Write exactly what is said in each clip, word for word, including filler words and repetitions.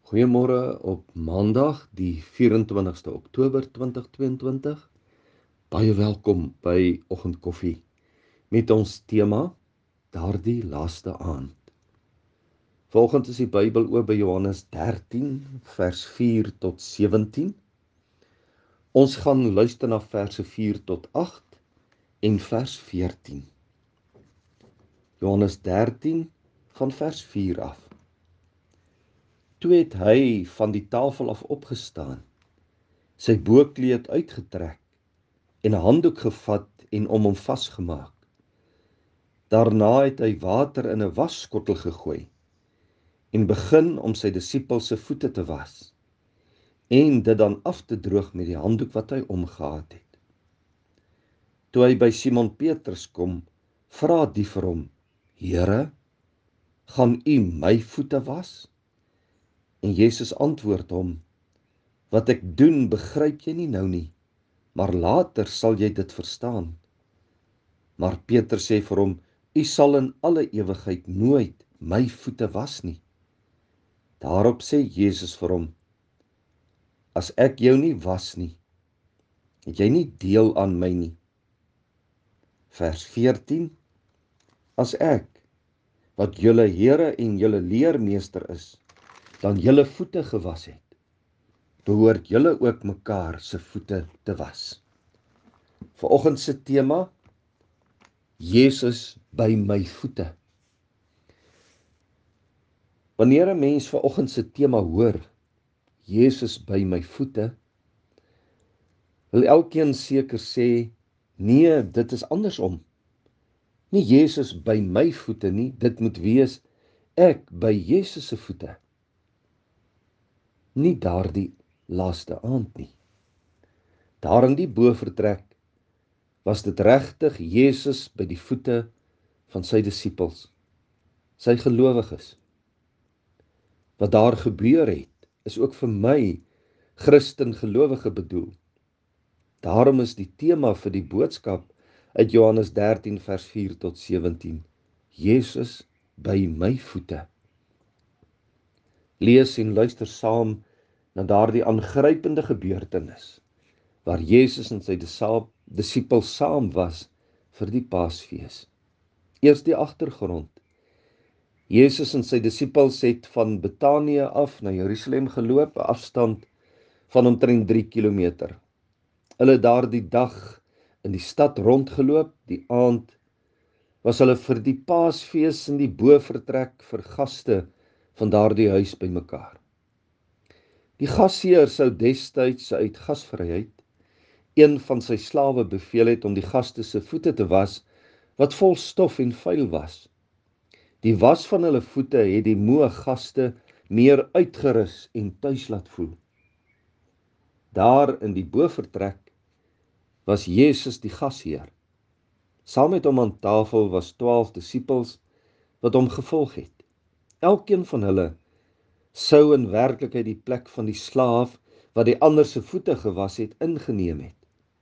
Goeiemôre op Maandag, die vyf-en-twintigste Oktober twintig tweeëntwintig. Baie welkom by Oggendkoffie met ons tema Daardie laaste aand. Volgende is die Bybel oop by Johannes dertien vers vier tot sewentien. Ons gaan luister na verse vier tot agt en vers veertien. Johannes dertien van vers vier af. Toe het hy van die tafel af opgestaan, sy bokkleed uitgetrek en 'n handdoek gevat en om hom vasgemaak. Daarna het hy water in 'n wasskottel gegooi en begin om sy disippels se voete te was en dit dan af te droog met die handdoek wat hy omgehad het. Toe hy by Simon Petrus kom, vra die vir hom: "Here, gaan u my voete was?" En Jesus antwoord hom: "Wat ek doen, begryp jy nie nou nie, maar later sal jy dit verstaan." Maar Petrus sê vir hom: "U sal in alle ewigheid nooit my voete was nie." Daarop sê Jesus vir hom: "As ek jou nie was nie, het jy nie deel aan my nie." Vers veertien. As ek, wat julle Here en julle leermeester is, dan julle voete gewas het, behoort julle ook mekaar se voete te was. Vanoggend se tema: Jesus by my voete. Wanneer 'n mens vanoggend se tema hoor, Jesus by my voete, wil elkeen seker sê, nee, dit is andersom. Nie Jesus by my voete nie, dit moet wees ek by Jesus se voete. Nie daardie laaste aand nie. Daar in die bofortrek was dit regtig Jesus by die voete van sy disippels, sy gelowiges. Wat daar gebeur het, is ook vir my, Christen gelowige bedoel. Daarom is die tema vir die boodskap uit Johannes dertien vers vier tot sewentien, Jesus by my voete. Lees en luister saam na daardie aangrypende gebeurtenis, waar Jesus en sy disippels saam was vir die Paasfees. Eers die agtergrond. Jesus en sy disippels het van Betanië af na Jerusalem geloop, 'n afstand van omtrent drie kilometer. Hulle het daardie dag in die stad rondgeloop. Die aand was hulle vir die Paasfees in die bofortrek vir gaste van daardie huis bymekaar. Die gasheer sou destyds uit gasvryheid een van sy slawe beveel het om die gaste se voete te was wat vol stof en vuil was. Die was van hulle voete het die moe gaste meer uitgerus en tuis laat voel. Daar in die bofortrek was Jesus die gasheer. Saam met hom aan tafel was twaalf disippels wat hom gevolg het. Elkeen van hulle sou in werklikheid die plek van die slaaf wat die ander se voete gewas het ingeneem het.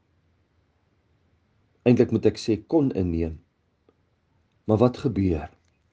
Eintlik moet ek sê kon inneem. Maar wat gebeur?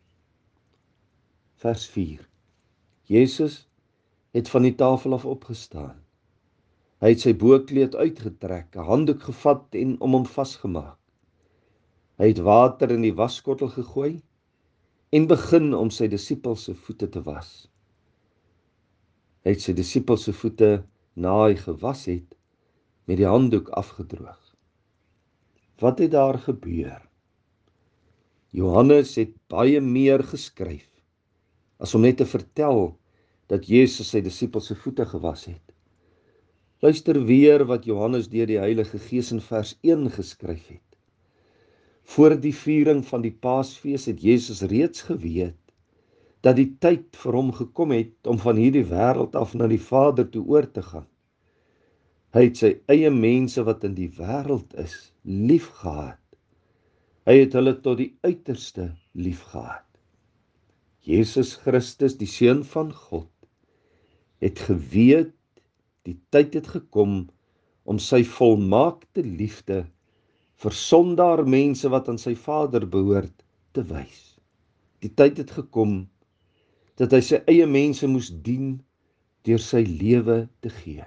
Vers vier. Jesus het van die tafel af opgestaan. Hy het sy bokkleed uitgetrek, 'n handdoek gevat en om hom vasgemaak. Hy het water in die wasskottel gegooi en begin om sy disippels se voete te was. Hy het sy disippels se voete, na hy gewas het, met die handdoek afgedroog. Wat het daar gebeur? Johannes het baie meer geskryf as om net te vertel dat Jesus sy disippels se voete gewas het. Luister weer wat Johannes deur die Heilige Gees in vers een geskryf het. Voor die viering van die Paasfees het Jesus reeds geweet dat die tyd vir hom gekom het om van hierdie wêreld af na die Vader toe oor te gaan. Hy het sy eie mense wat in die wêreld is, liefgehad. Hy het hulle tot die uiterste liefgehad. Jesus Christus, die Seun van God, het geweet die tyd het gekom om sy volmaakte liefde vir sondaar mense wat aan sy Vader behoort te wys. Die tyd het gekom dat hy sy eie mense moes dien deur sy lewe te gee.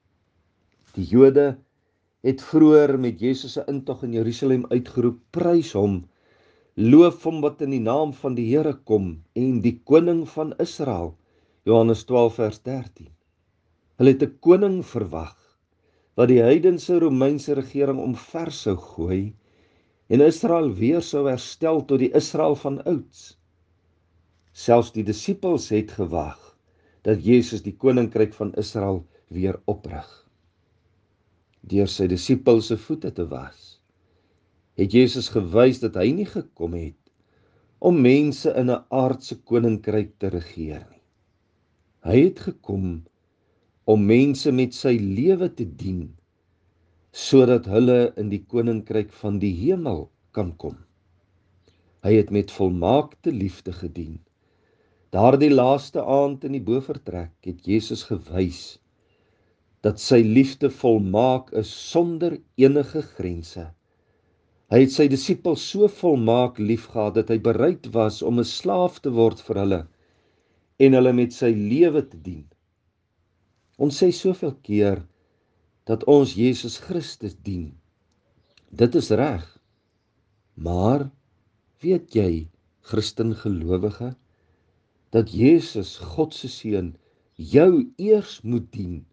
Die Jode het vroeër met Jesus se intog in Jerusalem uitgeroep, prys hom, loof hom wat in die naam van die Here kom en die koning van Israel, Johannes twaalf vers dertien. Hulle het 'n koning verwag, wat die heidense Romeinse regering omver sou gooi, en Israel weer sou herstel tot die Israel van ouds. Selfs die disippels het gewag, dat Jesus die koninkryk van Israel weer oprig. Deur sy disippels se voete te was, het Jesus gewys dat hy nie gekom het om mense in 'n aardse koninkryk te regeer nie. Hy het gekom om mense met sy lewe te dien, sodat hulle in die koninkryk van die hemel kan kom. Hy het met volmaakte liefde gedien. Daardie laaste aand in die bofortrek het Jesus gewys dat sy liefde volmaak is sonder enige grense. Hy het sy disippels so volmaak liefgehad dat hy bereid was om 'n slaaf te word vir hulle en hulle met sy lewe te dien. Ons sê soveel keer dat ons Jesus Christus dien. Dit is reg. Maar weet jy, Christen gelowige, dat Jesus, God se seun, jou eers moet dien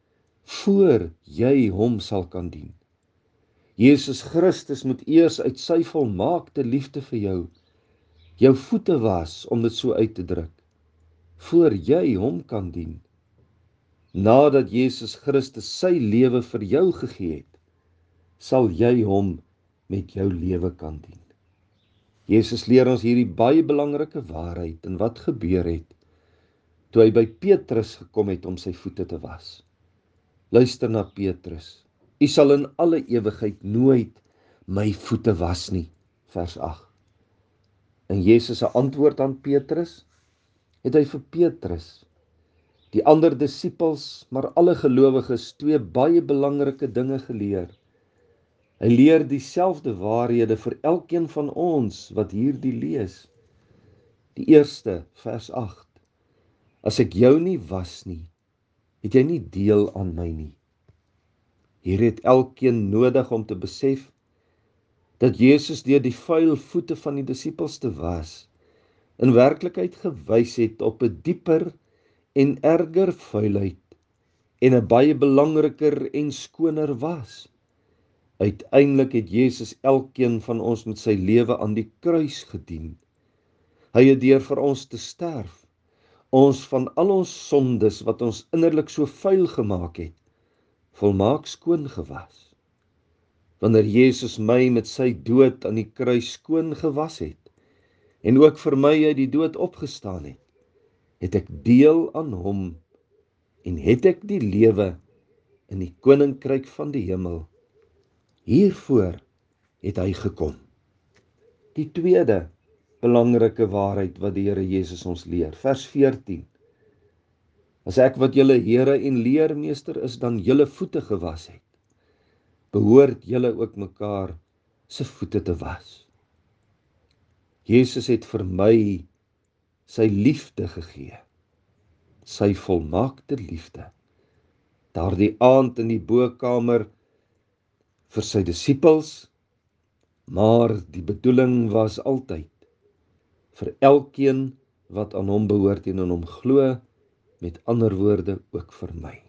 voor jy hom sal kan dien. Jesus Christus moet eers uit sy volmaakte liefde vir jou jou voete was, om dit so uit te druk, voor jy hom kan dien. Nadat Jesus Christus sy lewe vir jou gegee het, sal jy hom met jou lewe kan dien. Jesus leer ons hierdie baie belangrike waarheid en wat gebeur het toe hy by Petrus gekom het om sy voete te was. Luister na Petrus. U sal in alle ewigheid nooit my voete was nie, vers agt. En Jesus se antwoord aan Petrus, het hy vir Petrus, die ander disippels, maar alle gelowiges, twee baie belangrike dinge geleer. Hy leer dieselfde waarhede vir elkeen van ons wat hierdie lees. Die eerste, vers agt. As ek jou nie was nie, het jy nie deel aan my nie. Hier het elkeen nodig om te besef dat Jesus deur die vuil voete van die disippels te was, in werklikheid gewys het op 'n dieper en erger vuilheid en 'n baie belangriker en skoner was. Uiteindelik het Jesus elkeen van ons met sy lewe aan die kruis gedien. Hy het deur vir ons te sterf, ons van al ons sondes wat ons innerlik so vuil gemaak het, volmaak skoon gewas. Wanneer Jesus my met sy dood aan die kruis skoon gewas het, en ook vir my uit die dood opgestaan het, het ek deel aan hom, en het ek die lewe in die koninkryk van die hemel. Hiervoor het hy gekom. Die tweede belangrike waarheid wat die Here Jesus ons leer, vers veertien. As ek wat julle Here en leermeester is, dan julle voete gewas het, behoort julle ook mekaar se voete te was. Jesus het vir my sy liefde gegee, sy volmaakte liefde. Daardie aand in die bokkamer vir sy disippels, maar die bedoeling was altyd vir elkeen wat aan hom behoort en aan hom glo, met ander woorde ook vir my.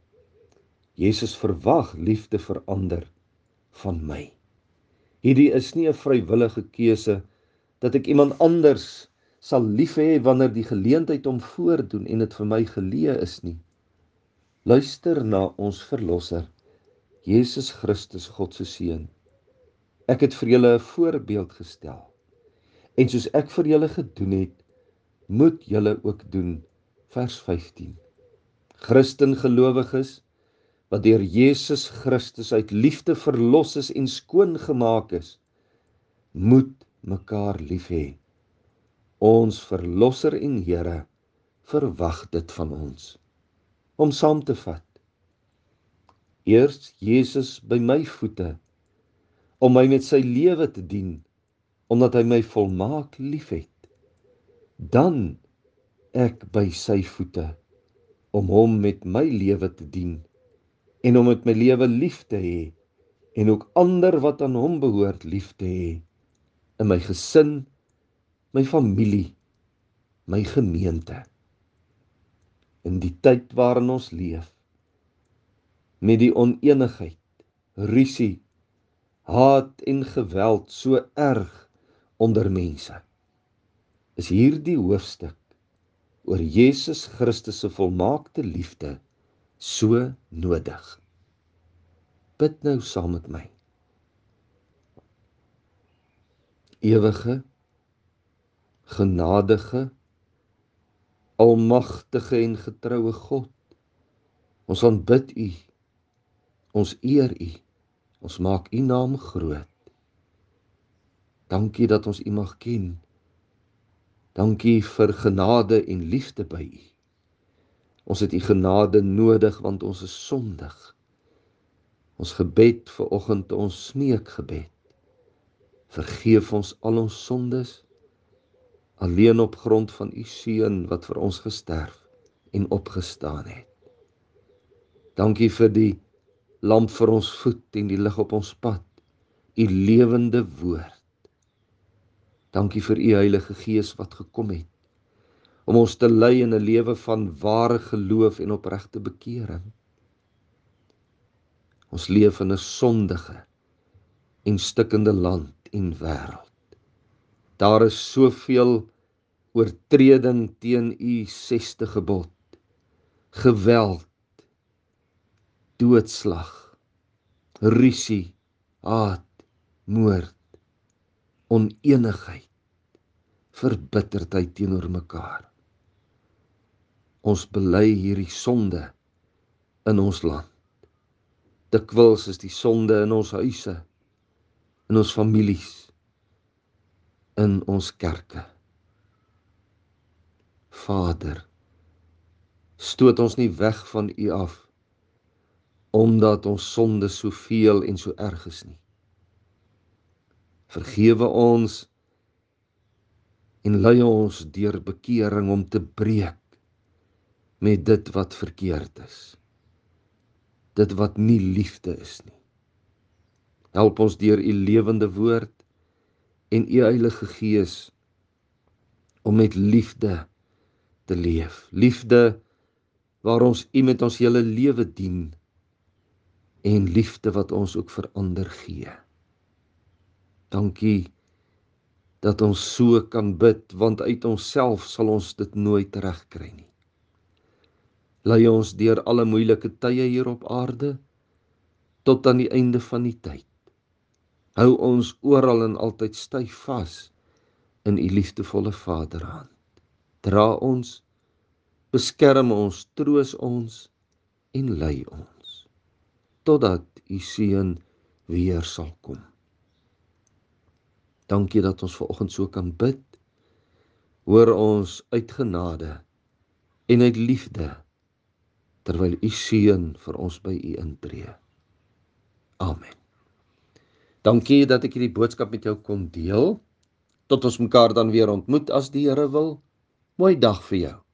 Jesus verwag liefde vir ander van my. Hierdie is nie 'n vrywillige keuse dat ek iemand anders sal lief hê wanneer die geleentheid hom voordoen en dit vir my geleë is nie. Luister na ons Verlosser, Jesus Christus, God se seun. Ek het vir julle 'n voorbeeld gestel. En soos ek vir julle gedoen het, moet julle ook doen. Vers vyftien. Christen gelowiges, wat deur Jesus Christus uit liefde verlos is en skoon gemaak is, moet mekaar lief hê. Ons Verlosser en Here verwag dit van ons. Om saam te vat. Eers Jesus by my voete, om my met sy lewe te dien, omdat hy my volmaak lief het. Dan ek by sy voete, om hom met my lewe te dien en om met my lewe lief te hê en ook ander wat aan hom behoort lief te hê, in my gesin, my familie, my gemeente. In die tyd waarin ons leef, met die oneenigheid, rusie, haat en geweld so erg onder mense, is hierdie hoofstuk oor Jesus Christus se volmaakte liefde so nodig. Bid nou saam met my. Ewige, genadige, almagtige en getroue God, ons aanbid U, ons eer U, ons maak U naam groot. Dankie dat ons U mag ken. Dankie vir genade en liefde by U. Ons het U genade nodig want ons is sondig. Ons gebed vir oggend, ons smeekgebed. Vergeef ons al ons sondes, alleen op grond van U seun wat vir ons gesterf en opgestaan het. Dankie vir die lamp vir ons voet en die lig op ons pad, U lewende woord. Dankie vir U Heilige Gees wat gekom het, om ons te lei in 'n lewe van ware geloof en opregte bekering. Ons leef in 'n sondige en stikkende land en wêreld. Daar is soveel oortreding teen U sesde gebod, geweld, doodslag, rusie, haat, moord, oneenigheid, verbitterdheid teenoor mekaar. Ons bely hierdie sonde in ons land. Dikwels is die sonde in ons huise, in ons families, in ons kerke. Vader, stoot ons nie weg van U af, omdat ons sonde soveel en so erg is nie. Vergewe ons en lei ons deur bekering om te breek met dit wat verkeerd is, dit wat nie liefde is nie. Help ons deur U lewende woord en U Heilige Gees om met liefde te leef. Liefde waar ons U met ons hele lewe dien en liefde wat ons ook vir ander gee. Dankie dat ons so kan bid, want uit onsself sal ons dit nooit regkry nie. Lei ons deur alle moeilike tye hier op aarde, tot aan die einde van die tyd. Hou ons oral en altyd styf vas in U liefdevolle Vaderhand. Dra ons, beskerm ons, troos ons en lei ons, totdat U seun weer sal kom. Dankie dat ons vanoggend so kan bid, hoor ons uit genade en uit liefde, terwyl U seun vir ons by U intree. Amen. Dankie dat ek hierdie boodskap met jou kon deel. Tot ons mekaar dan weer ontmoet as die Here wil. Mooi dag vir jou.